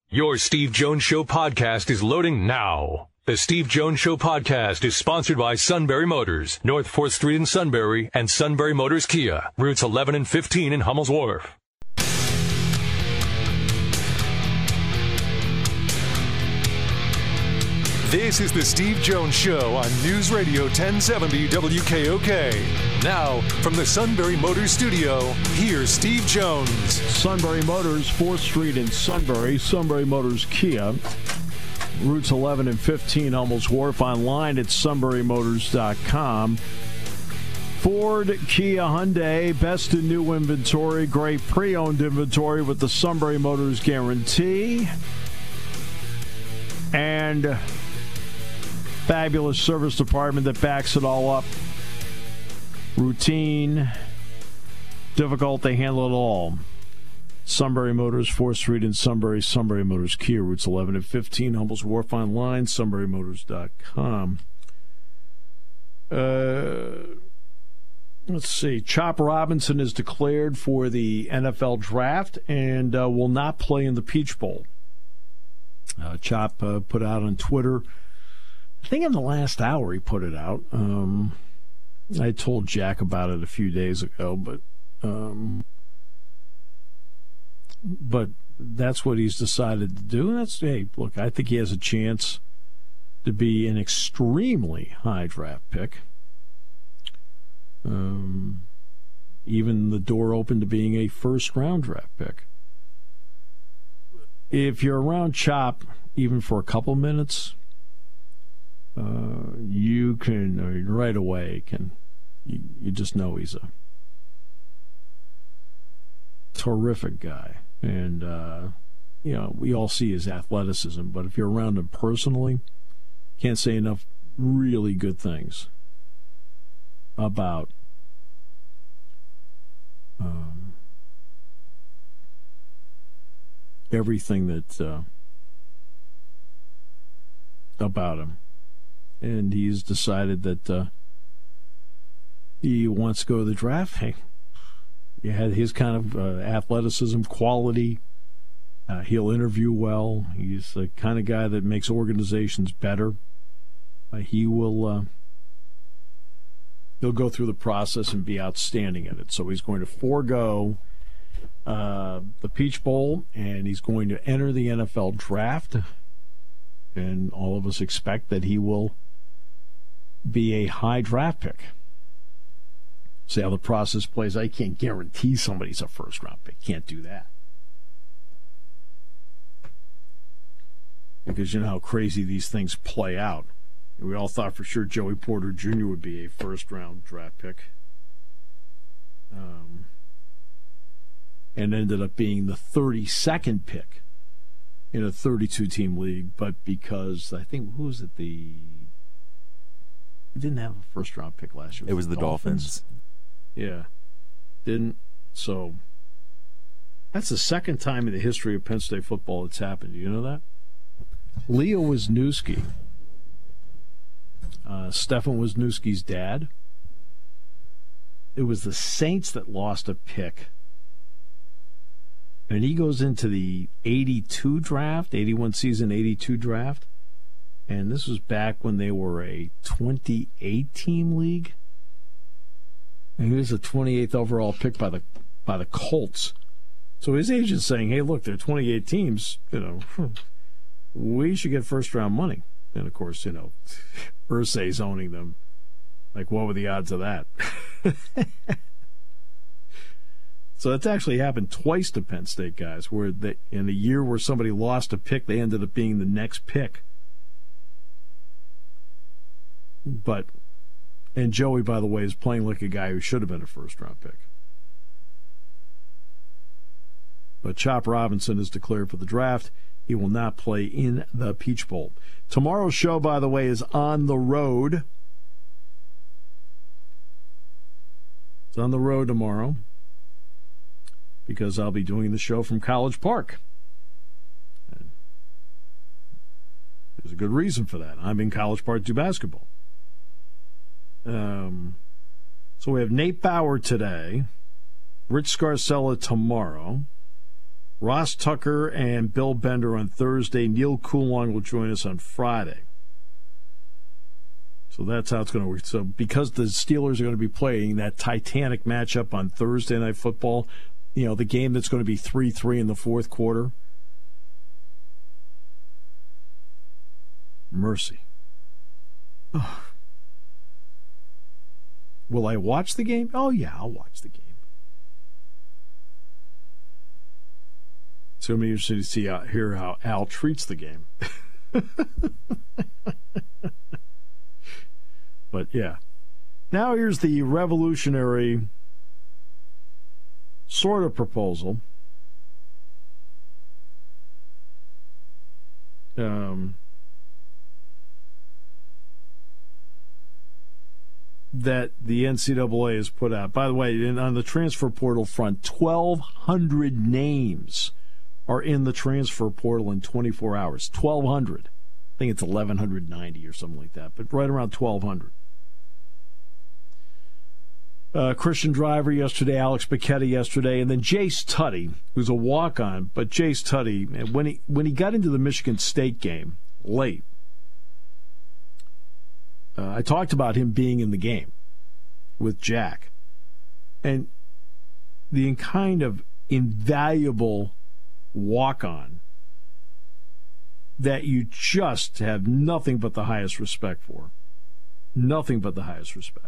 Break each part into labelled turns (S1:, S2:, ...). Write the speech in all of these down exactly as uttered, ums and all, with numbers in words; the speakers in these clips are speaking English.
S1: Your Steve Jones Show podcast is loading now. The Steve Jones Show podcast is sponsored by Sunbury Motors, North fourth Street in Sunbury, and Sunbury Motors Kia, routes eleven and fifteen in Hummel's Wharf.
S2: This is the Steve Jones Show on News Radio ten seventy W K O K. Now, from the Sunbury Motors studio, here's Steve Jones.
S3: Sunbury Motors, fourth Street in Sunbury. Sunbury Motors Kia, routes eleven and fifteen, Hummel's Wharf. Online at sunbury motors dot com. Ford, Kia, Hyundai, best in new inventory, great pre-owned inventory with the Sunbury Motors guarantee. And fabulous service department that backs it all up. Routine, difficult, they handle it all. Sunbury Motors, fourth Street in Sunbury. Sunbury Motors Kia, routes eleven and fifteen, Hummel's Wharf. Online, sunbury motors dot com. Uh, let's see. Chop Robinson is declared for the N F L draft and uh, will not play in the Peach Bowl. Uh, Chop uh, put out on Twitter, I think in the last hour he put it out. Um, I told Jack about it a few days ago, but um, but that's what he's decided to do. That's hey, look, I think he has a chance to be an extremely high draft pick. Um, even the door open to being a first round draft pick. If you're around Chop, even for a couple minutes, uh, you can uh, right away can you, you just know he's a terrific guy, and uh, you know we all see his athleticism. But if you're around him personally, can't say enough really good things about. Um, everything that uh, about him, and he's decided that uh, he wants to go to the draft. Hey, he had his kind of uh, athleticism, quality. Uh, he'll interview well. He's the kind of guy that makes organizations better. Uh, he will. Uh, he'll go through the process and be outstanding at it. So he's going to forego Uh, the Peach Bowl, and he's going to enter the N F L draft, and all of us expect that he will be a high draft pick. See how the process plays. I can't guarantee somebody's a first round pick. Can't do that. Because you know how crazy these things play out. We all thought for sure Joey Porter Junior would be a first round draft pick. Um... And ended up being the thirty-second pick in a thirty-two team league. But because, I think, who was it? The. It didn't have a first round pick last year.
S4: It was the Dolphins. Dolphins.
S3: Yeah. Didn't. So, that's the second time in the history of Penn State football it's happened. Do you know that? Leo Wisniewski, uh, Stefan Wisniewski's dad. It was the Saints that lost a pick. And he goes into the eighty-two draft, eighty-one season, eighty-two draft. And this was back when they were a twenty-eight team league. And he was a twenty-eighth overall pick by the by the Colts. So his agent's saying, hey, look, there are twenty-eight teams. You know, we should get first round money. And, of course, you know, Irsay's owning them. Like, what were the odds of that? So it's actually happened twice to Penn State guys, where they, in a year where somebody lost a pick, they ended up being the next pick. But, and Joey, by the way, is playing like a guy who should have been a first-round pick. But Chop Robinson is declared for the draft. He will not play in the Peach Bowl. Tomorrow's show, by the way, is on the road. It's on the road tomorrow, because I'll be doing the show from College Park. And there's a good reason for that. I'm in College Park to do basketball. Um, so we have Nate Bauer today, Rich Scarcella tomorrow, Ross Tucker and Bill Bender on Thursday. Neil Coulon will join us on Friday. So that's how it's going to work. So because the Steelers are going to be playing that titanic matchup on Thursday Night Football, you know, the game that's going to be three three in the fourth quarter. Mercy. Oh. Will I watch the game? Oh, yeah, I'll watch the game. So I'm interested to see uh, hear how Al treats the game. But, yeah. Now here's the revolutionary sort of proposal. Um, that the N C double A has put out. By the way, in, on the transfer portal front, twelve hundred names are in the transfer portal in twenty-four hours. twelve hundred. I think it's eleven ninety or something like that, but right around twelve hundred. Uh, Christian Driver yesterday, Alex Bacchetta yesterday, and then Jace Tutty, who's a walk-on. But Jace Tutty, when he when he got into the Michigan State game late, uh, I talked about him being in the game with Jack, and the kind of invaluable walk-on that you just have nothing but the highest respect for. Nothing but the highest respect.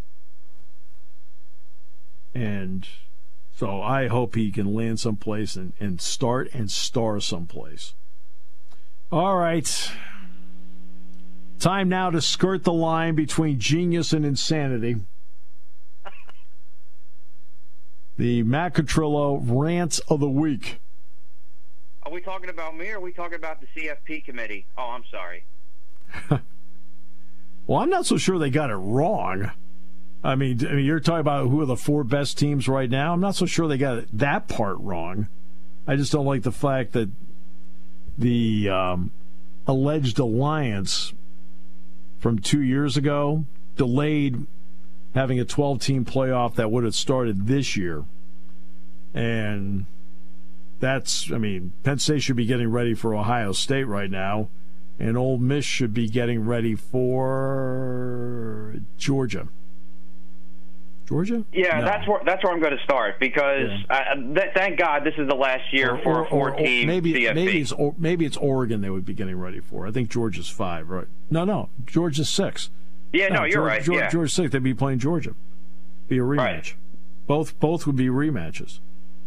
S3: And so I hope he can land someplace and, and start and star someplace. All right. Time now to skirt the line between genius and insanity. The Matt Catrillo Rants of the Week.
S4: Are we talking about me or are we talking about the C F P committee? Oh, I'm sorry.
S3: Well, I'm not so sure they got it wrong. I mean, I mean, you're talking about who are the four best teams right now. I'm not so sure they got that part wrong. I just don't like the fact that the um, alleged alliance from two years ago delayed having a twelve-team playoff that would have started this year. And that's, I mean, Penn State should be getting ready for Ohio State right now, and Ole Miss should be getting ready for Georgia. Georgia?
S4: Yeah, no. that's where that's where I'm going to start because yeah. uh, th- thank God this is the last year or, for or, a four-team
S3: maybe,
S4: C F P.
S3: Maybe it's, or, maybe it's Oregon they would be getting ready for. I think Georgia's five, right? No, no, Georgia's six.
S4: Yeah, no,
S3: no
S4: you're
S3: Georgia,
S4: right.
S3: Georgia,
S4: yeah.
S3: Georgia's six. They'd be playing Georgia. Be a rematch.
S4: Right.
S3: Both both would be rematches.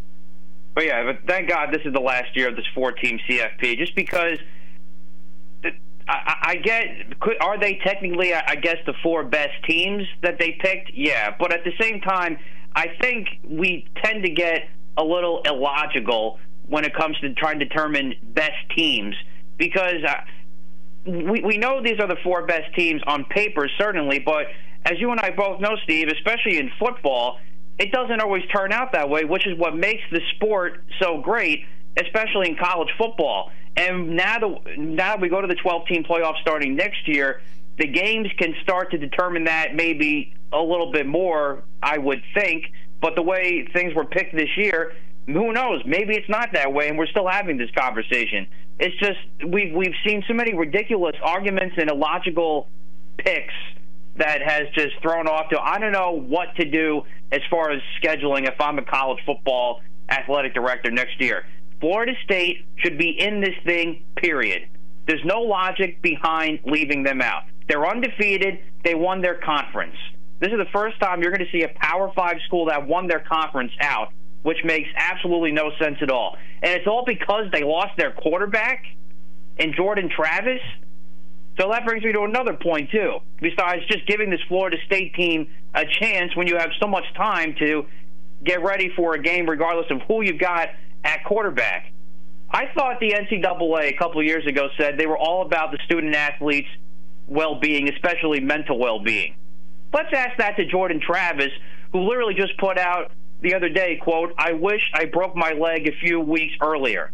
S4: But yeah, but thank God this is the last year of this four-team C F P, just because. The, I, I get, could, are they technically, I guess, the four best teams that they picked? Yeah, but at the same time, I think we tend to get a little illogical when it comes to trying to determine best teams because uh, we, we know these are the four best teams on paper, certainly, but as you and I both know, Steve, especially in football, it doesn't always turn out that way, which is what makes the sport so great, especially in college football. And now, the, now we go to the twelve-team playoff starting next year, the games can start to determine that maybe a little bit more, I would think. But the way things were picked this year, who knows? Maybe it's not that way, and we're still having this conversation. It's just we've, we've seen so many ridiculous arguments and illogical picks that has just thrown off to I don't know what to do as far as scheduling if I'm a college football athletic director next year. Florida State should be in this thing, period. There's no logic behind leaving them out. They're undefeated. They won their conference. This is the first time you're going to see a Power Five school that won their conference out, which makes absolutely no sense at all. And it's all because they lost their quarterback in Jordan Travis. So that brings me to another point, too, besides just giving this Florida State team a chance when you have so much time to get ready for a game regardless of who you've got at quarterback. I thought the N C double A a couple of years ago said they were all about the student-athletes' well-being, especially mental well-being. Let's ask that to Jordan Travis, who literally just put out the other day, quote, "I wish I broke my leg a few weeks earlier."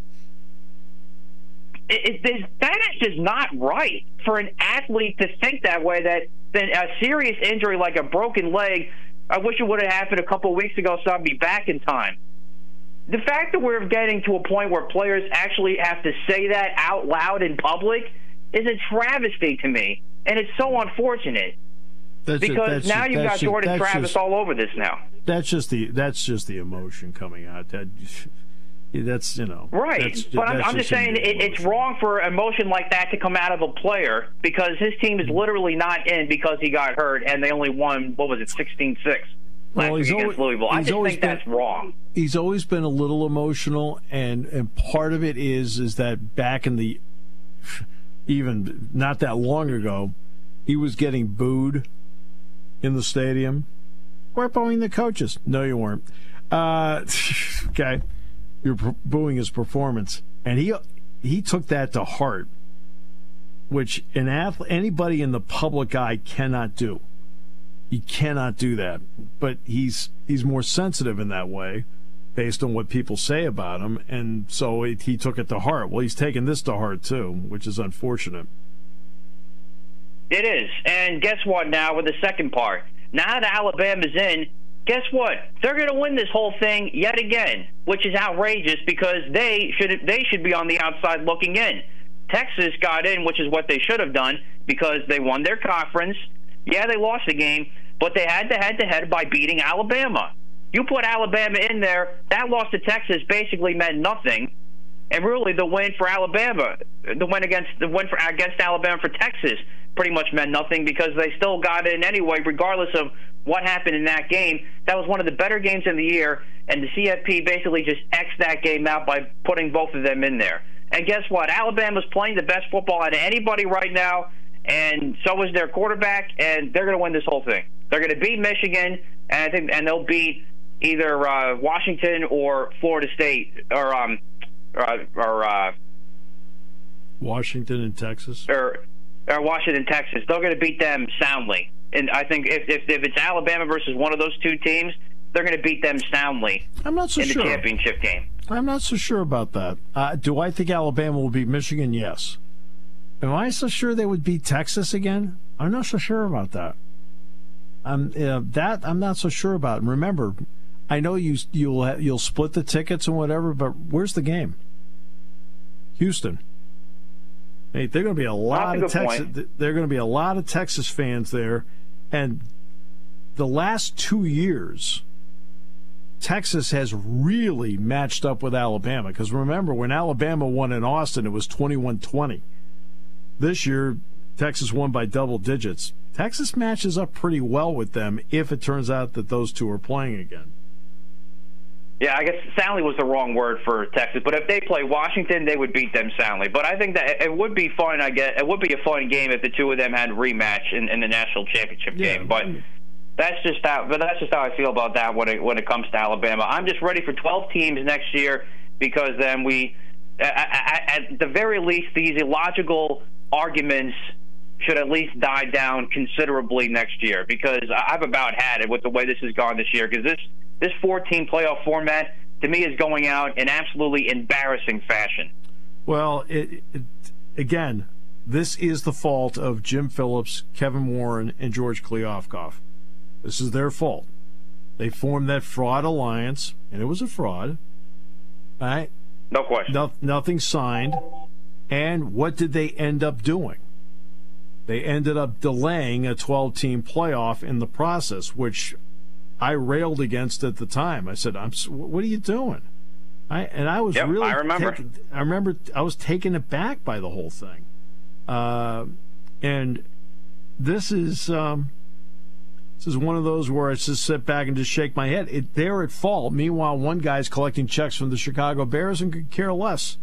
S4: It, it, that is just not right for an athlete to think that way, that, that a serious injury like a broken leg, I wish it would have happened a couple of weeks ago so I'd be back in time. the fact that we're getting to a point where players actually have to say that out loud in public is a travesty to me, and it's so unfortunate.
S3: That's
S4: because
S3: a,
S4: now
S3: just,
S4: you've got
S3: just,
S4: Jordan Travis
S3: just,
S4: all over this now.
S3: That's just the that's just the emotion coming out. That that's you know
S4: right.
S3: That's,
S4: but I'm,
S3: that's
S4: I'm just,
S3: just
S4: saying it, it's wrong for emotion like that to come out of a player because his team is literally not in because he got hurt and they only won what was it sixteen six last
S3: well,
S4: week against
S3: always,
S4: Louisville. I just think
S3: been,
S4: that's wrong.
S3: He's always been a little emotional, and and part of it is is that back in the even not that long ago, he was getting booed in the stadium. We're booing the coaches. No, you weren't. Uh, okay, you're booing his performance, and he he took that to heart, which an athlete, anybody in the public eye cannot do. He cannot do that, but he's he's more sensitive in that way, based on what people say about him, and so it, he took it to heart. Well, he's taking this to heart too, which is unfortunate.
S4: It is, and guess what? Now with the second part, now that Alabama's in, guess what? They're going to win this whole thing yet again, which is outrageous because they should they should be on the outside looking in. Texas got in, which is what they should have done because they won their conference. Yeah, they lost the game, but they had to head-to-head by beating Alabama. You put Alabama in there, that loss to Texas basically meant nothing, and really the win for Alabama, the win against the win for against Alabama for Texas, pretty much meant nothing because they still got in anyway, regardless of what happened in that game. That was one of the better games of the year, and the C F P basically just X'd that game out by putting both of them in there. And guess what? Alabama's playing the best football out of anybody right now, and so is their quarterback, and they're going to win this whole thing. They're going to beat Michigan, and I think, and they'll beat either uh, Washington or Florida State, or um, or, or uh,
S3: Washington and Texas,
S4: or, or Washington, Texas. They're going to beat them soundly, and I think if, if if it's Alabama versus one of those two teams, they're going to beat them soundly.
S3: I'm not so
S4: in
S3: sure.
S4: the championship game.
S3: I'm not so sure about that. Uh, do I think Alabama will beat Michigan? Yes. Am I so sure they would beat Texas again? I'm not so sure about that. Um, uh, that I'm not so sure about. And remember, I know you you'll you'll split the tickets and whatever, but where's the game? Houston. Hey, they're going to be a lot of Texas. There are going to be a lot of Texas fans there, and the last two years, Texas has really matched up with Alabama. Because remember, when Alabama won in Austin, it was twenty-one twenty. This year, Texas won by double digits. Texas matches up pretty well with them if it turns out that those two are playing again.
S4: Yeah, I guess soundly was the wrong word for Texas, but if they play Washington, they would beat them soundly. But I think that it would be fun. I guess it would be a fun game if the two of them had a rematch in, in the national championship
S3: yeah.
S4: game. But that's just how. But that's just how I feel about that when it when it comes to Alabama. I'm just ready for twelve teams next year because then we, at, at the very least, these illogical arguments should at least die down considerably next year because I've about had it with the way this has gone this year because this this four-team playoff format to me is going out in absolutely embarrassing fashion.
S3: Well, it, it, again, this is the fault of Jim Phillips, Kevin Warren, and George Kliavkoff. This is their fault. They formed that fraud alliance, and it was a fraud. All right?
S4: No question.
S3: No, nothing signed. And what did they end up doing? They ended up delaying a twelve-team playoff in the process, which I railed against at the time. I said, "I'm. What are you doing?" I and I was
S4: yep,
S3: really.
S4: I remember.
S3: Taken, I remember. I was taken aback by the whole thing, uh, and this is um, this is one of those where I just sit back and just shake my head. It, they're at fault. Meanwhile, one guy's collecting checks from the Chicago Bears and could care less.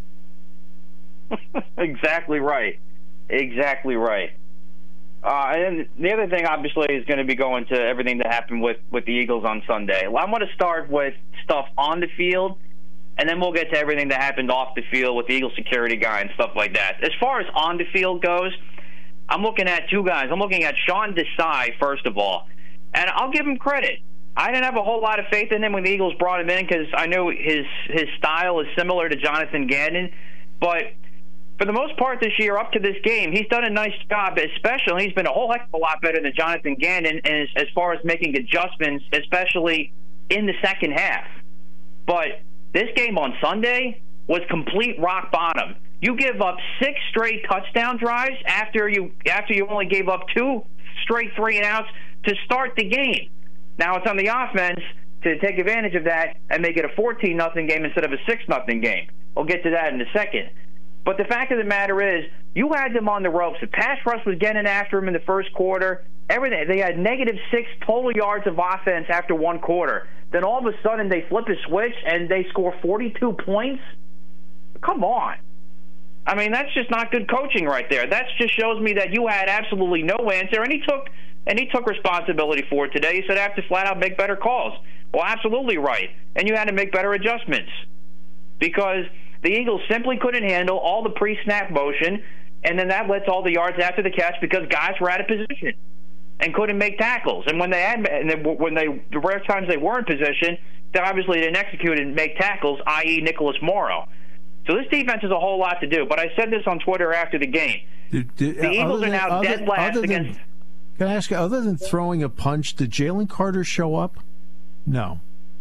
S4: Exactly right. Exactly right. Uh, and the other thing, obviously, is going to be going to everything that happened with, with the Eagles on Sunday. Well, I'm going to start with stuff on the field, and then we'll get to everything that happened off the field with the Eagles security guy and stuff like that. As far as on the field goes, I'm looking at two guys. I'm looking at Sean Desai, first of all, and I'll give him credit. I didn't have a whole lot of faith in him when the Eagles brought him in because I knew his, his style is similar to Jonathan Gannon, but for the most part this year, up to this game, he's done a nice job, especially he's been a whole heck of a lot better than Jonathan Gannon as, as far as making adjustments, especially in the second half. But This game on Sunday was complete rock bottom. You give up six straight touchdown drives after you after you only gave up two straight three and outs to start the game. Now it's on the offense to take advantage of that and make it a fourteen nothing game instead of a six nothing game. We'll get to that in a second. But the fact of the matter is, you had them on the ropes. The pass rush was getting after them in the first quarter. Everything. They had negative six total yards of offense after one quarter. Then all of a sudden they flip a switch and they score forty-two points? Come on. I mean, that's just not good coaching right there. That just shows me that you had absolutely no answer, and he took and he took responsibility for it today. He said I have to flat out make better calls. Well, absolutely right. And you had to make better adjustments because the Eagles simply couldn't handle all the pre-snap motion, and then that led to all the yards after the catch because guys were out of position and couldn't make tackles. And when they had, and they, when they the rare times they were in position, they obviously didn't execute and make tackles, that is. Nicholas Morrow. So this defense has a whole lot to do. But I said this on Twitter after the game. Did, did, the Eagles than, are now other, dead last than, against.
S3: Can I ask you, other than throwing a punch, did Jalen Carter show up? No.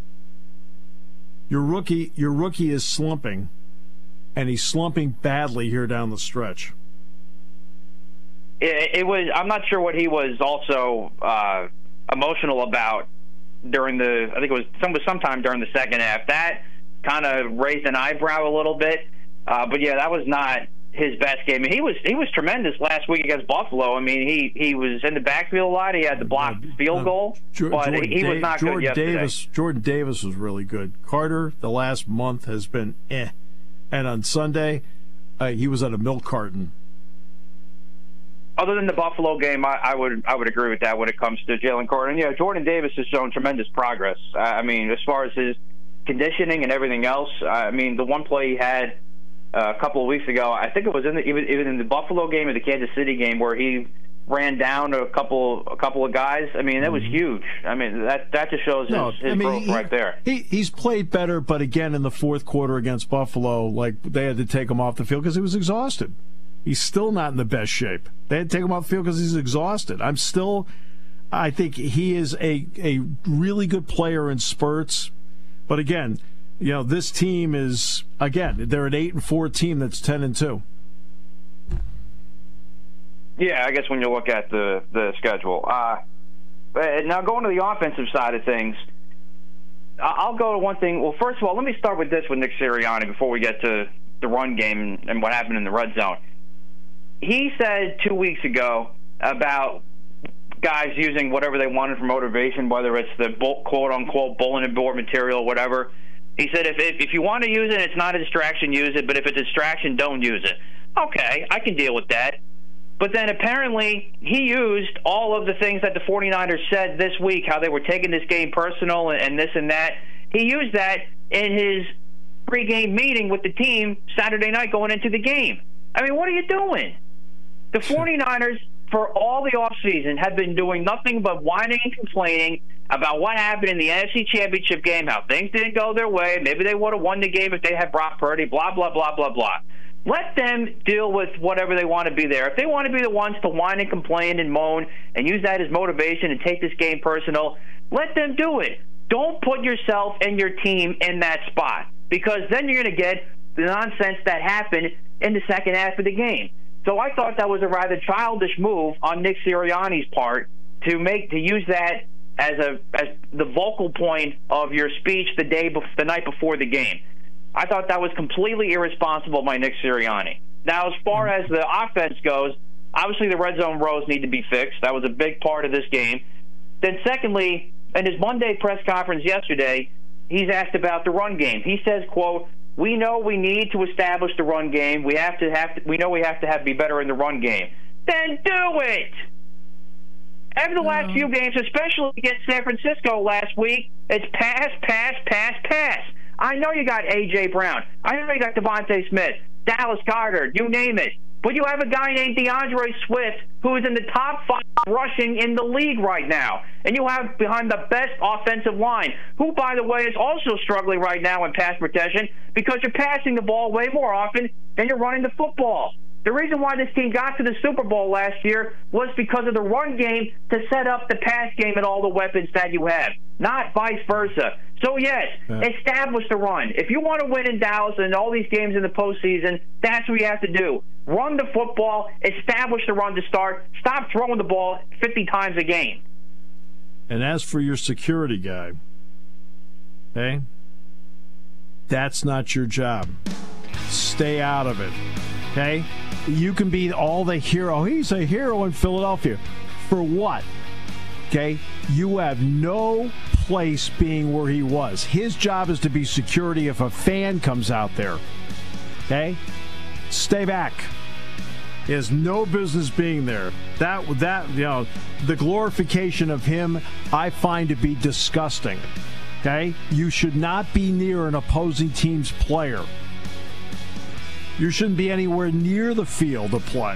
S3: Your rookie, your rookie is slumping, and he's slumping badly here down the stretch.
S4: It, it was. I'm not sure what he was also uh, emotional about during the. I think it was some sometime during the second half. That kind of raised an eyebrow a little bit. Uh, but yeah, that was not his best game. He was he was tremendous last week against Buffalo. I mean, he, he was in the backfield a lot. He had the blocked field goal, uh, but Jordan he was not
S3: Jordan
S4: good yesterday.
S3: Davis, Jordan Davis was really good. Carter, the last month has been eh, and on Sunday, uh, he was at a milk carton.
S4: Other than the Buffalo game, I, I would I would agree with that when it comes to Jalen Carter. And yeah, Jordan Davis has shown tremendous progress. I mean, as far as his conditioning and everything else, I mean, the one play he had uh, a couple of weeks ago, I think it was in the, even, even in the Buffalo game or the Kansas City game where he ran down a couple a couple of guys. I mean, that was huge. I mean, that that just shows
S3: no,
S4: his, his
S3: I mean,
S4: growth
S3: he,
S4: right there.
S3: He he's played better, but again, in the fourth quarter against Buffalo, like they had to take him off the field because he was exhausted. He's still not in the best shape. They had to take him off the field because he's exhausted. I'm still, I think he is a a really good player in spurts, but again, you know, this team is again they're an eight and four team that's ten and two.
S4: Yeah, I guess when you look at the the schedule. Uh, now going to the offensive side of things, I'll go to one thing. Well, first of all, let me start with this with Nick Sirianni before we get to the run game and what happened in the red zone. He said two weeks ago about guys using whatever they wanted for motivation, whether it's the quote-unquote bulletin board material or whatever. He said if, if if you want to use it, it's not a distraction, use it. But if it's a distraction, don't use it. Okay, I can deal with that. But then apparently he used all of the things that the 49ers said this week, how they were taking this game personal and, and this and that. He used that in his pregame meeting with the team Saturday night going into the game. I mean, what are you doing? The 49ers, for all the offseason, have been doing nothing but whining and complaining about what happened in the N F C Championship game, how things didn't go their way. Maybe they would have won the game if they had Brock Purdy, blah, blah, blah, blah, blah. Let them deal with whatever they want to be there. If they want to be the ones to whine and complain and moan and use that as motivation and take this game personal, let them do it. Don't put yourself and your team in that spot because then you're going to get the nonsense that happened in the second half of the game. So I thought that was a rather childish move on Nick Sirianni's part to make to use that as a as the vocal point of your speech the day bef- the night before the game. I thought that was completely irresponsible by Nick Sirianni. Now, as far as the offense goes, obviously the red zone rows need to be fixed. That was a big part of this game. Then secondly, in his Monday press conference yesterday, he's asked about the run game. He says, quote, "We know we need to establish the run game. We have to have to, we know we have to have be better in the run game." Then do it. After the last few games, especially against San Francisco last week, it's pass, pass, pass, pass. I know you got A J. Brown. I know you got Devontae Smith, Dallas Goedert, you name it. But you have a guy named DeAndre Swift who is in the top five rushing in the league right now. And you have behind the best offensive line, who, by the way, is also struggling right now in pass protection because you're passing the ball way more often than you're running the football. The reason why this team got to the Super Bowl last year was because of the run game to set up the pass game and all the weapons that you have, not vice versa. So, yes, yeah. establish the run. If you want to win in Dallas and all these games in the postseason, that's what you have to do. Run the football, establish the run to start, stop throwing the ball fifty times a game.
S3: And as for your security guy, okay, that's not your job. Stay out of it, okay? You can be all the hero. He's a hero in Philadelphia. For what? Okay? You have no place being where he was. His job is to be security if a fan comes out there. Okay? Stay back. He has no business being there. That, that, you know, the glorification of him, I find to be disgusting. Okay? You should not be near an opposing team's player. You shouldn't be anywhere near the field to play.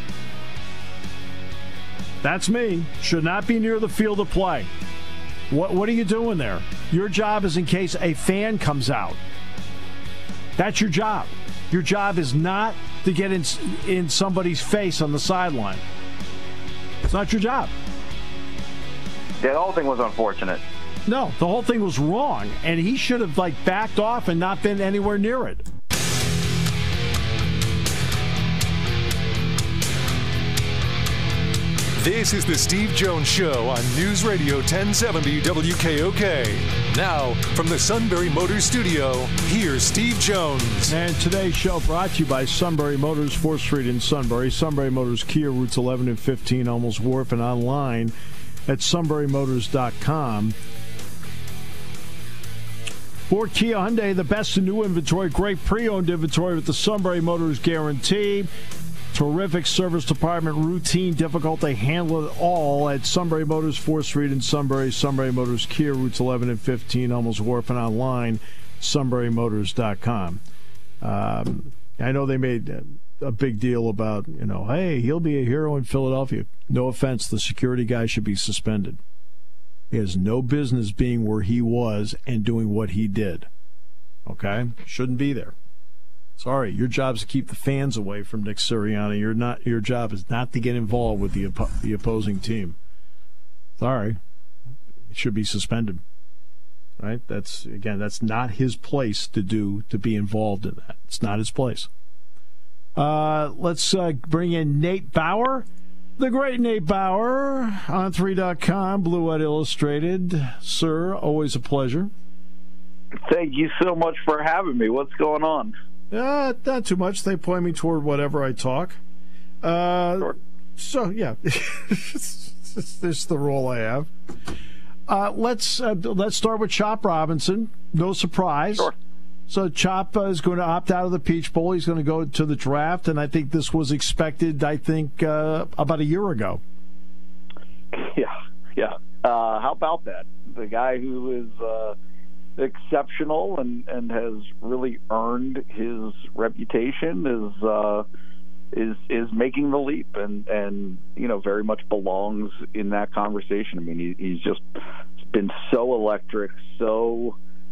S3: That's me. Should not be near the field to play. What What are you doing there? Your job is in case a fan comes out. That's your job. Your job is not to get in, in somebody's face on the sideline. It's not your job.
S5: The whole thing was unfortunate.
S3: No, the whole thing was wrong, and he should have like backed off and not been anywhere near it.
S2: This is the Steve Jones Show on News Radio ten seventy W K O K. Now, from the Sunbury Motors Studio, here's Steve Jones.
S3: And today's show brought to you by Sunbury Motors, fourth Street in Sunbury. Sunbury Motors Kia, routes eleven and fifteen, Almost Wharf, and online at sunbury motors dot com. For Kia Hyundai, the best in new inventory, great pre-owned inventory with the Sunbury Motors guarantee. Terrific service department, routine, difficult. They handle it all at Sunbury Motors, fourth Street in Sunbury. Sunbury Motors Kia, routes eleven and fifteen, Almost Wharf, and online, sunbury motors dot com. Um, I know they made a big deal about, you know, hey, he'll be a hero in Philadelphia. No offense, the security guy should be suspended. He has no business being where he was and doing what he did. Okay? Shouldn't be there. Sorry, your job is to keep the fans away from Nick Sirianni. You're not. Your job is not to get involved with the oppo- the opposing team. Sorry, he should be suspended. Right? That's again. That's not his place to do. To be involved in that. It's not his place. Uh, let's uh, bring in Nate Bauer, the great Nate Bauer on three dot com, Blue White Illustrated. Sir, always a pleasure.
S5: Thank you so much for having me. What's going on?
S3: Uh, not too much. They point me toward whatever I talk. Uh, sure. So, yeah. This is the role I have. Uh, let's uh, let's start with Chop Robinson. No surprise.
S5: Sure.
S3: So Chop uh, is going to opt out of the Peach Bowl. He's going to go to the draft, and I think this was expected, I think, uh, about a year ago.
S5: Yeah, yeah. Uh, how about that? The guy who is... Uh, exceptional and, and has really earned his reputation is uh, is is making the leap and, and you know very much belongs in that conversation. I mean he, he's just been so electric, so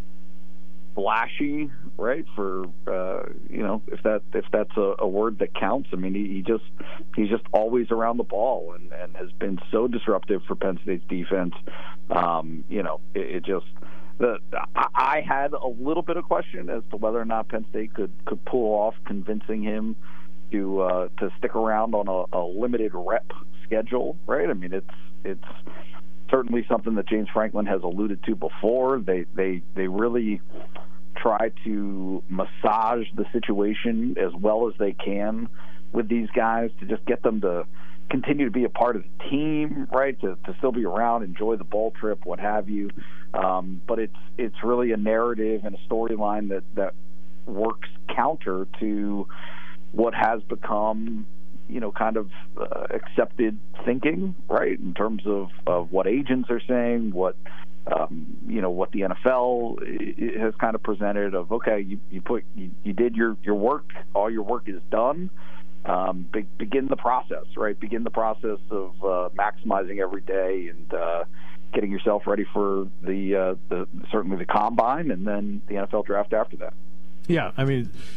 S5: flashy, right? For uh, you know if that if that's a, a word that counts. I mean he, he just he's just always around the ball and, and has been so disruptive for Penn State's defense. Um, you know it, it just. The, I had a little bit of question as to whether or not Penn State could, could pull off convincing him to uh, to stick around on a, a limited rep schedule, right? I mean, it's it's certainly something that James Franklin has alluded to before. They they they really try to massage the situation as well as they can with these guys to just get them to continue to be a part of the team, right? To, to still be around, enjoy the bowl trip, what have you. Um, but it's it's really a narrative and a storyline that, that works counter to what has become, you know, kind of uh, accepted thinking, right? In terms of, of what agents are saying, what um, you know, what the N F L has kind of presented of, okay, you, you put you, you did your, your work, all your work is done. Um, be, begin the process, right? Begin the process of uh, maximizing every day and uh, getting yourself ready for the, uh, the certainly the combine and then the N F L draft after that.
S3: Yeah, I mean,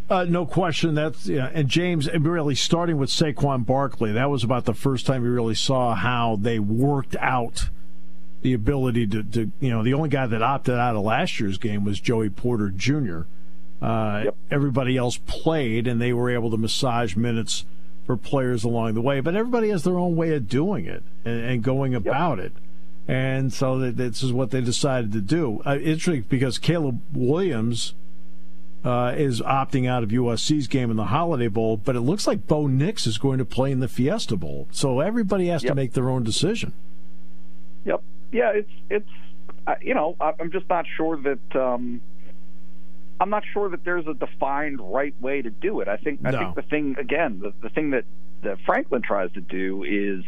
S3: Uh, no question. That's yeah. And James, really starting with Saquon Barkley, that was about the first time you really saw how they worked out the ability to, to you know, the only guy that opted out of last year's game was Joey Porter Junior Uh, yep. Everybody else played, and they were able to massage minutes for players along the way. But everybody has their own way of doing it and, and going about yep. it. And so that, this is what they decided to do. Uh, interesting because Caleb Williams uh, is opting out of U S C's game in the Holiday Bowl, but it looks like Bo Nix is going to play in the Fiesta Bowl. So everybody has yep. to make their own decision.
S5: Yep. Yeah, it's, it's uh, you know, I'm just not sure that um, I'm not sure that there's a defined right way to do it. I think I
S3: no.
S5: think the thing, again, the, the thing that, that Franklin tries to do is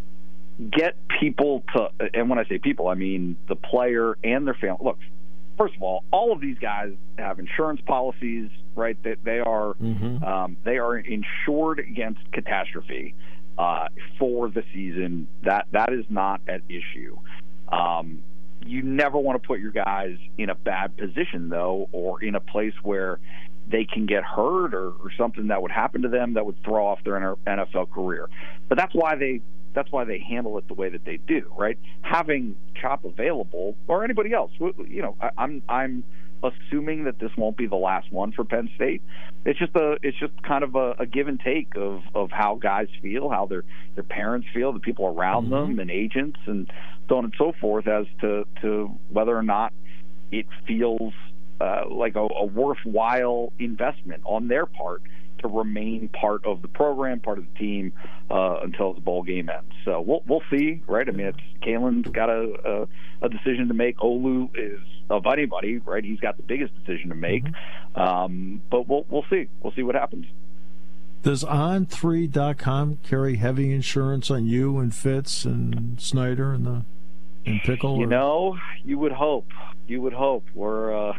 S5: get people to, and when I say people, I mean the player and their family. Look, first of all, all of these guys have insurance policies, right? That they, they are
S3: mm-hmm.
S5: um, they are insured against catastrophe uh, for the season. That that is not at issue. Um, you never want to put your guys in a bad position, though, or in a place where they can get hurt or, or something that would happen to them that would throw off their N F L career. But that's why they. That's why they handle it the way that they do, right? Having Chop available, or anybody else, you know, I, I'm I'm assuming that this won't be the last one for Penn State. It's just a it's just kind of a, a give and take of, of how guys feel, how their their parents feel, the people around mm-hmm. them, and agents, and so on and so forth, as to to whether or not it feels uh, like a, a worthwhile investment on their part to remain part of the program, part of the team, uh, until the bowl game ends. So we'll we'll see, right? I mean, it's Kalen's got a, a a decision to make. Olu is of anybody, right? He's got the biggest decision to make. Mm-hmm. Um, but we'll we'll see. We'll see what happens.
S3: Does on three dot com carry heavy insurance on you and Fitz and Snyder and the and Pickle?
S5: You
S3: or?
S5: know, you would hope. You would hope. We're uh,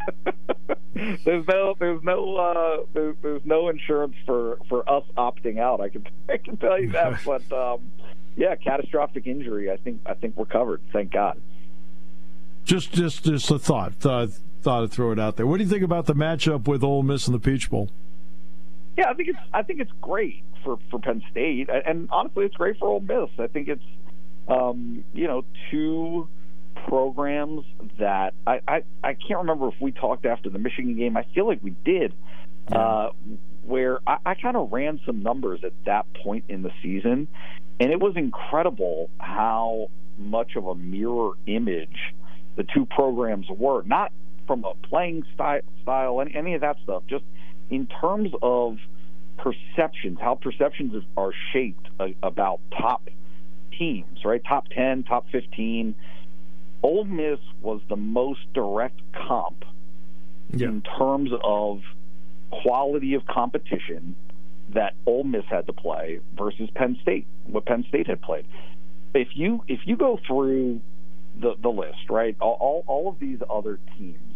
S5: there's no there's no uh, there's, there's no insurance for, for us opting out. I can I can tell you that. But um, yeah, catastrophic injury. I think I think we're covered. Thank God.
S3: Just just just a thought. Thought thought I'd throw it out there. What do you think about the matchup with Ole Miss and the Peach Bowl?
S5: Yeah, I think it's I think it's great for, for Penn State, and honestly, it's great for Ole Miss. I think it's um, you know two. programs that I, I, I can't remember if we talked after the Michigan game. I feel like we did, yeah. uh, where I, I kind of ran some numbers at that point in the season, and it was incredible how much of a mirror image the two programs were, not from a playing style, style any, any of that stuff, just in terms of perceptions, how perceptions are shaped uh, about top teams, right? Top ten, top fifteen. Ole Miss was the most direct comp yeah. in terms of quality of competition that Ole Miss had to play versus Penn State, what Penn State had played. If you if you go through the, the list, right, all, all of these other teams,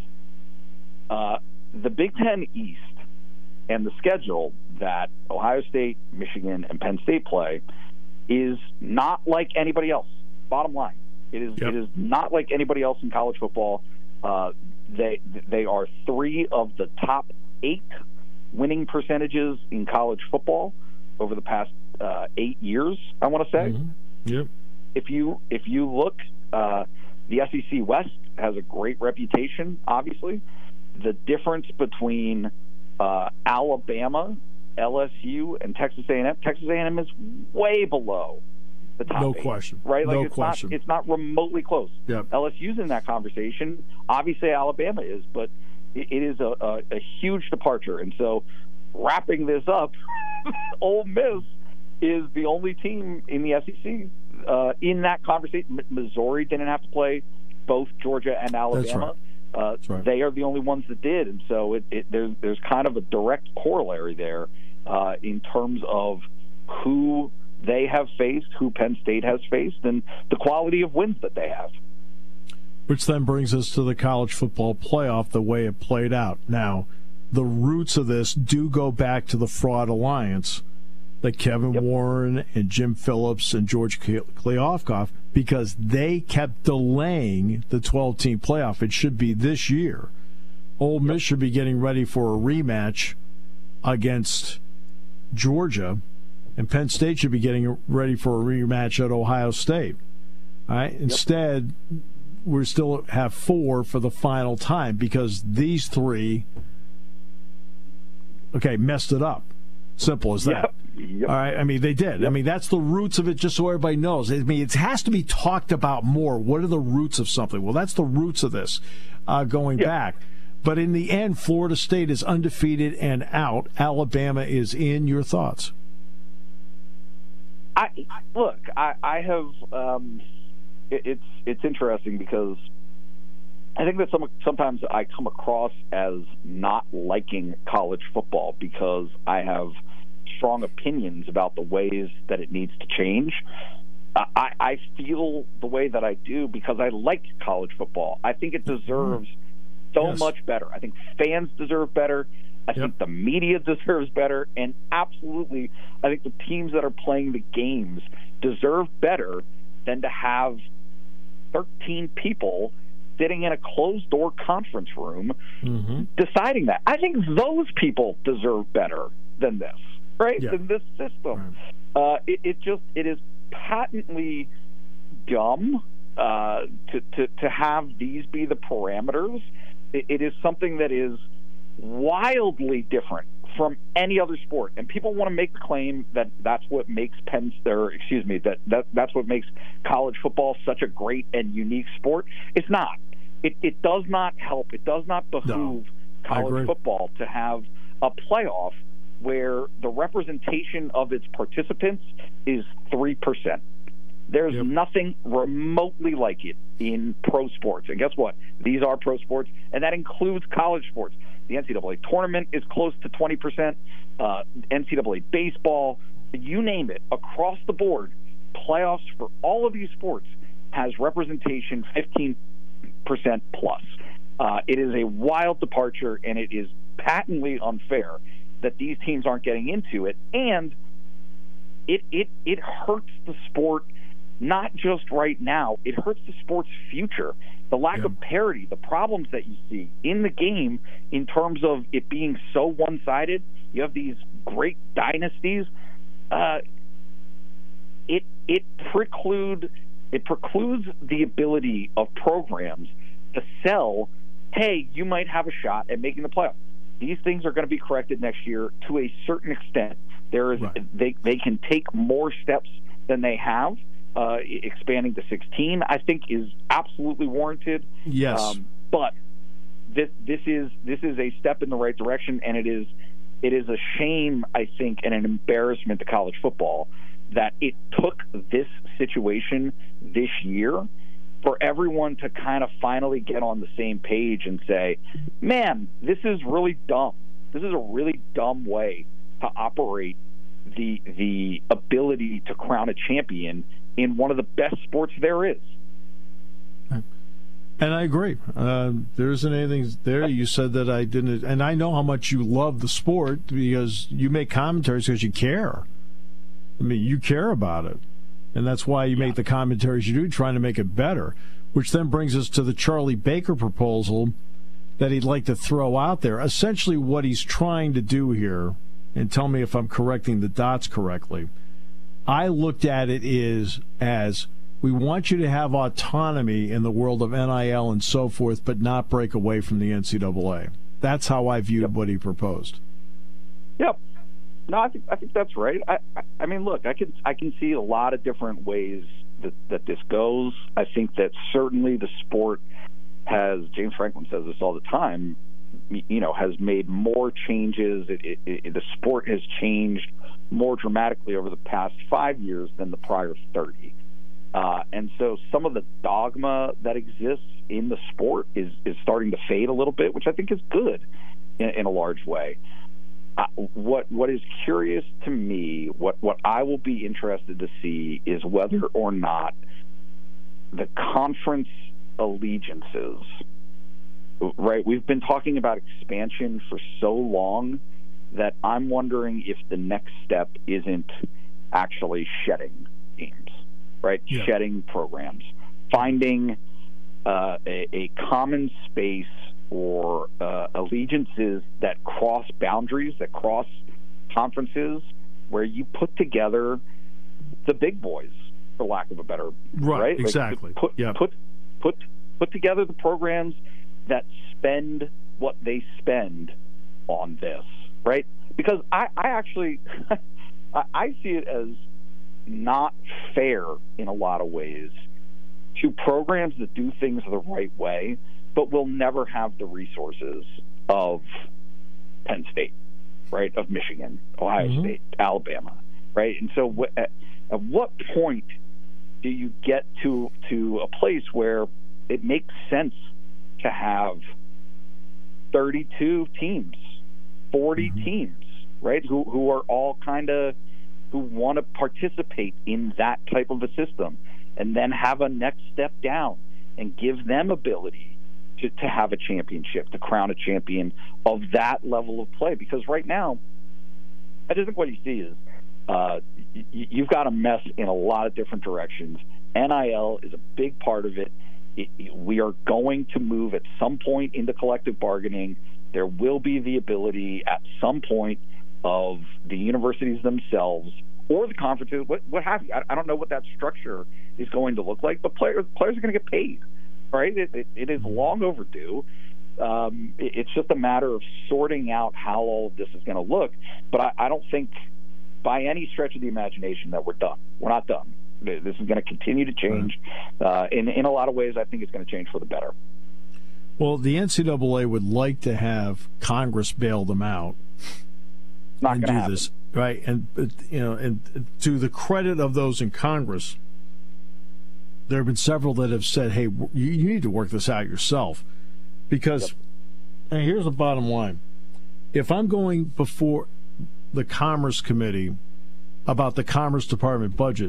S5: uh, the Big Ten East and the schedule that Ohio State, Michigan, and Penn State play is not like anybody else, bottom line. It is yep. it is not like anybody else in college football. Uh, they they are three of the top eight winning percentages in college football over the past uh, eight years. I want to say.
S3: Mm-hmm. Yep.
S5: If you if you look, uh, the S E C West has a great reputation. Obviously, the difference between uh, Alabama, L S U, and Texas A and M. Texas A and M is way below the top
S3: no
S5: eight,
S3: question.
S5: Right? Like
S3: no
S5: it's
S3: question.
S5: Not, it's not remotely close.
S3: Yep.
S5: L S U's in that conversation. Obviously, Alabama is, but it, it is a, a, a huge departure. And so, wrapping this up, Ole Miss is the only team in the S E C uh, in that conversation. M- Missouri didn't have to play both Georgia and Alabama.
S3: That's right.
S5: Uh,
S3: That's right.
S5: They are the only ones that did, and so it, it, there's there's kind of a direct corollary there uh, in terms of who they have faced, who Penn State has faced, and the quality of wins that they have.
S3: Which then brings us to the college football playoff, the way it played out. Now, the roots of this do go back to the fraud alliance that Kevin yep. Warren and Jim Phillips and George Kliavkoff, because they kept delaying the twelve-team playoff. It should be this year. Ole Miss yep. should be getting ready for a rematch against Georgia, and Penn State should be getting ready for a rematch at Ohio State. All right? Instead, yep. we still have four for the final time because these three, okay, messed it up. Simple as that.
S5: Yep. Yep.
S3: All right. I mean, they did. Yep. I mean, that's the roots of it, just so everybody knows. I mean, it has to be talked about more. What are the roots of something? Well, that's the roots of this uh, going yep. back. But in the end, Florida State is undefeated and out. Alabama is in. Your thoughts?
S5: I look. I, I have. Um, it, it's it's interesting because I think that some sometimes I come across as not liking college football because I have strong opinions about the ways that it needs to change. Uh, I, I feel the way that I do because I like college football. I think it deserves so yes. much better. I think fans deserve better. I yep. think the media deserves better. And absolutely, I think the teams that are playing the games deserve better than to have thirteen people sitting in a closed-door conference room mm-hmm. deciding that. I think those people deserve better than this, right? Yeah. Than this system. Right. Uh, it, it just it is patently dumb uh, to, to to have these be the parameters. It, it is something that is wildly different from any other sport, and people want to make the claim that that's what makes Penn, or excuse me, that, that that's what makes college football such a great and unique sport. It's not. It, it does not help. It does not behoove no, college football to have a playoff where the representation of its participants is three percent. There's yep. nothing remotely like it in pro sports. And guess what? These are pro sports, and that includes college sports. The N C double A tournament is close to twenty percent. Uh, N C double A baseball, you name it, across the board, playoffs for all of these sports has representation fifteen percent plus. Uh, it is a wild departure, and it is patently unfair that these teams aren't getting into it. And it it it hurts the sport. Not just right now, it hurts the sport's future. The lack yeah. of parity, the problems that you see in the game in terms of it being so one-sided. You have these great dynasties. Uh, it it preclude it precludes the ability of programs to sell, hey, you might have a shot at making the playoffs. These things are going to be corrected next year to a certain extent. There is right. they they can take more steps than they have. Uh, expanding to sixteen, I think, is absolutely warranted.
S3: Yes, um,
S5: but this this is this is a step in the right direction, and it is it is a shame, I think, and an embarrassment to college football that it took this situation this year for everyone to kind of finally get on the same page and say, "Man, this is really dumb. This is a really dumb way to operate the the ability to crown a champion in one of the best sports there is."
S3: And I agree. Uh, there isn't anything there. You said that I didn't, and I know how much you love the sport because you make commentaries because you care. I mean, you care about it, and that's why you yeah. make the commentaries you do, trying to make it better. Which then brings us to the Charlie Baker proposal that he'd like to throw out there. Essentially, what he's trying to do here, and tell me if I'm correcting the dots correctly, I looked at it is as we want you to have autonomy in the world of N I L and so forth, but not break away from the N C double A. That's how I viewed yep. what he proposed.
S5: Yep. No, I think I think that's right. I, I, I mean, look, I can I can see a lot of different ways that, that this goes. I think that certainly the sport has, James Franklin says this all the time, you know, has made more changes. It, it, it, the sport has changed more dramatically over the past five years than the prior thirty. Uh, and so some of the dogma that exists in the sport is, is starting to fade a little bit, which I think is good in, in a large way. Uh, what what is curious to me, what, what I will be interested to see is whether or not the conference allegiances, right? We've been talking about expansion for so long that I'm wondering if the next step isn't actually shedding teams, right? Yeah. Shedding programs, finding uh, a, a common space or uh, allegiances that cross boundaries, that cross conferences, where you put together the big boys, for lack of a better
S3: right,
S5: right?
S3: exactly.
S5: Like put,
S3: yep.
S5: put put put together the programs that spend what they spend on this, right? Because I, I actually I see it as not fair in a lot of ways to programs that do things the right way, but will never have the resources of Penn State, right, of Michigan, Ohio mm-hmm. State, Alabama, right? And so w- at, at what point do you get to to a place where it makes sense to have thirty-two teams, forty mm-hmm. teams, right, who, who are all kind of who want to participate in that type of a system, and then have a next step down and give them ability to, to have a championship, to crown a champion of that level of play. Because right now, I just think what you see is uh, y- you've got a mess in a lot of different directions. N I L is a big part of it. It, it. We are going to move at some point into collective bargaining. There will be the ability at some point of the universities themselves or the conferences, what, what have you. I, I don't know what that structure is going to look like, but players players are going to get paid, right? It, it, it is long overdue. Um, it, it's just a matter of sorting out how all of this is going to look. But I, I don't think by any stretch of the imagination that we're done. We're not done. This is going to continue to change. Uh, in, in a lot of ways, I think it's going to change for the better.
S3: Well, the N C double A would like to have Congress bail them out.
S5: Not
S3: and
S5: do
S3: happen. This right, and you know, and to the credit of those in Congress, there have been several that have said, "Hey, you, you need to work this out yourself," because yep. and here's the bottom line: if I'm going before the Commerce Committee about the Commerce Department budget,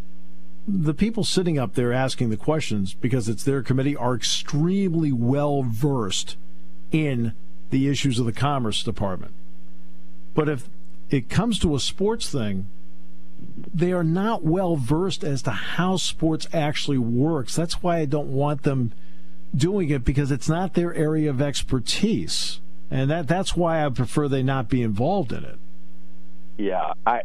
S3: the people sitting up there asking the questions, because it's their committee, are extremely well versed in the issues of the Commerce Department. But if it comes to a sports thing, they are not well versed as to how sports actually works. That's why I don't want them doing it, because it's not their area of expertise. And that that's why I prefer they not be involved in it.
S5: Yeah, I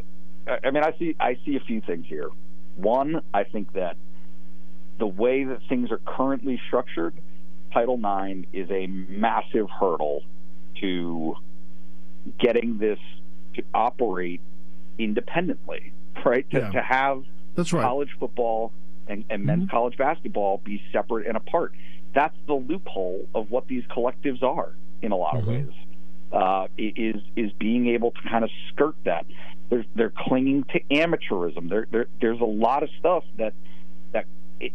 S5: I mean I see I see a few things here. One, I think that the way that things are currently structured, Title nine is a massive hurdle to getting this to operate independently, right? To,
S3: yeah.
S5: to have
S3: That's right.
S5: college football and, and men's mm-hmm. college basketball be separate and apart. That's the loophole of what these collectives are in a lot mm-hmm. of ways. Uh, is is being able to kind of skirt that. They're, they're clinging to amateurism. There, there, there's a lot of stuff that that it,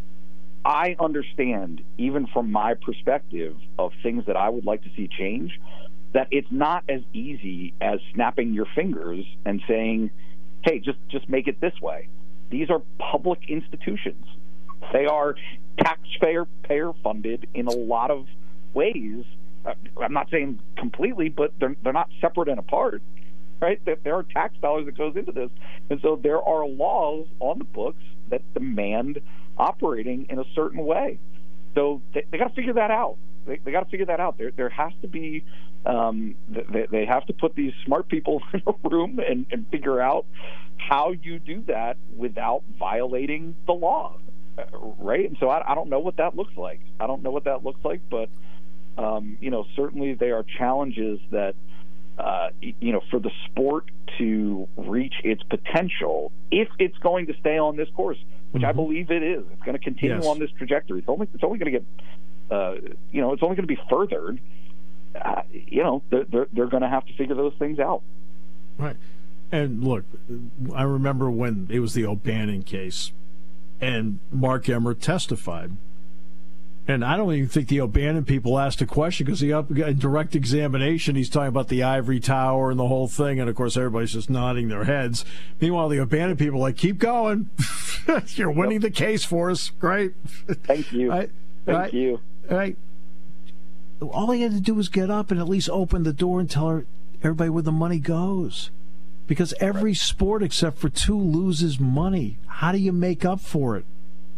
S5: I understand, even from my perspective of things that I would like to see change, that it's not as easy as snapping your fingers and saying, hey, just, just make it this way. These are public institutions. They are taxpayer payer funded in a lot of ways. I'm not saying completely, but they're they're not separate and apart, right? There are tax dollars that goes into this, and so there are laws on the books that demand operating in a certain way. So they, they got to figure that out. They, they got to figure that out. There there has to be um, they, they have to put these smart people in a room and, and figure out how you do that without violating the law, right? And so I, I don't know what that looks like. I don't know what that looks like, but. Um, you know, certainly they are challenges that, uh, you know, for the sport to reach its potential, if it's going to stay on this course, which mm-hmm. I believe it is, it's going to continue yes. on this trajectory. It's only it's only going to get, uh, you know, it's only going to be furthered. Uh, you know, they're they're, they're going to have to figure those things out.
S3: Right. And look, I remember when it was the O'Bannon case, and Mark Emmert testified. And I don't even think the O'Bannon people asked a question, because he up in direct examination, he's talking about the ivory tower and the whole thing, and of course everybody's just nodding their heads. Meanwhile, the O'Bannon people are like, keep going. You're winning the case for us. Great.
S5: Thank you.
S3: Right?
S5: Thank
S3: right?
S5: you.
S3: Right. All he had to do was get up and at least open the door and tell her, everybody where the money goes. Because every right. sport except for two loses money. How do you make up for it?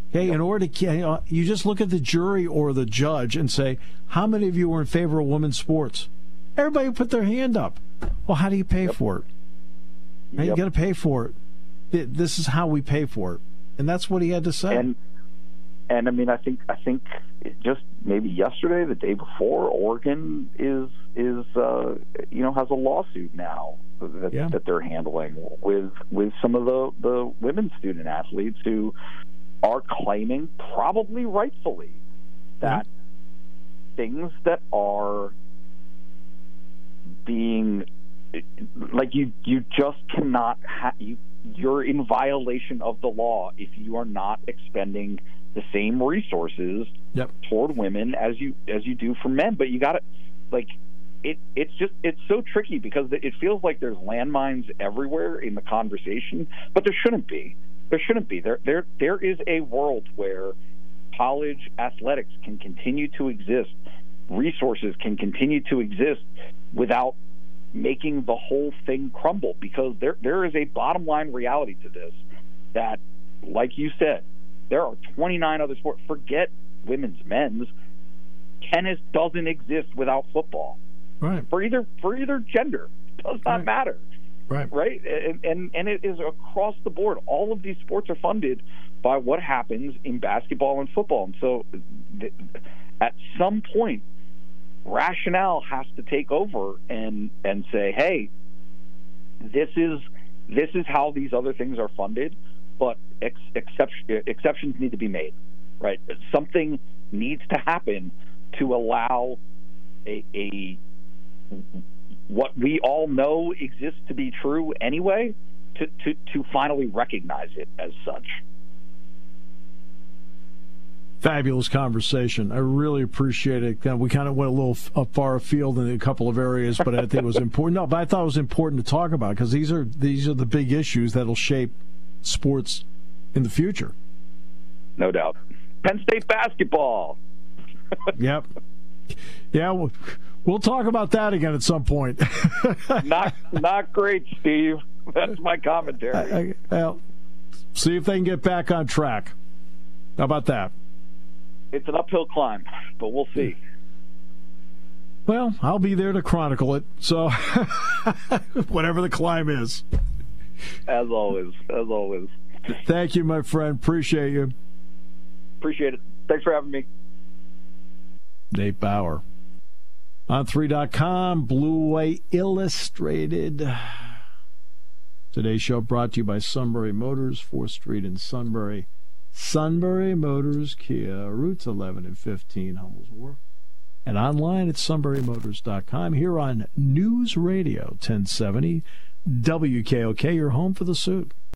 S3: Hey, in order to, you just look at the jury or the judge and say, how many of you were in favor of women's sports? Everybody put their hand up. Well, how do you pay yep. for it? Yep. You got to pay for it. This is how we pay for it, and that's what he had to say.
S5: And, and I mean, I think I think just maybe yesterday, the day before, Oregon is is uh, you know has a lawsuit now that, yeah. that they're handling with with some of the the women student athletes who are claiming, probably rightfully, that yeah. things that are being like you you just cannot ha- you you're in violation of the law if you are not expending the same resources
S3: yep.
S5: toward women as you as you do for men. But you got to like it it's just it's so tricky because it feels like there's landmines everywhere in the conversation, but there shouldn't be. There shouldn't be. There there there is a world where college athletics can continue to exist, resources can continue to exist without making the whole thing crumble, because there there is a bottom line reality to this that, like you said, there are twenty-nine other sports. Forget women's, men's. Tennis doesn't exist without football.
S3: Right.
S5: For either for either gender. It does not
S3: right.
S5: matter.
S3: Right.
S5: Right? And, and and it is across the board. All of these sports are funded by what happens in basketball and football. And so th- at some point, rationale has to take over and and say, hey, this is this is how these other things are funded, but ex- exception, exceptions need to be made, right? Something needs to happen to allow a, a what we all know exists to be true anyway, to, to, to finally recognize it as such.
S3: Fabulous conversation. I really appreciate it. We kind of went a little up far afield in a couple of areas, but I think it was important. No, but I thought it was important to talk about because these are these are the big issues that'll shape sports in the future.
S5: No doubt. Penn State basketball.
S3: Yep. Yeah, we'll, we'll talk about that again at some point.
S5: not not great, Steve. That's my commentary.
S3: I, I, well, see if they can get back on track. How about that?
S5: It's an uphill climb, but we'll see.
S3: Well, I'll be there to chronicle it, so whatever the climb is.
S5: As always, as always.
S3: Thank you, my friend. Appreciate you.
S5: Appreciate it. Thanks for having me.
S3: Nate Bauer. On three dot com, Blue Way Illustrated. Today's show brought to you by Sunbury Motors, fourth Street in Sunbury. Sunbury Motors Kia, routes eleven and fifteen, Hummel's Wharf. And online at sunbury motors dot com. Here on News Radio ten seventy W K O K, your home for the suit.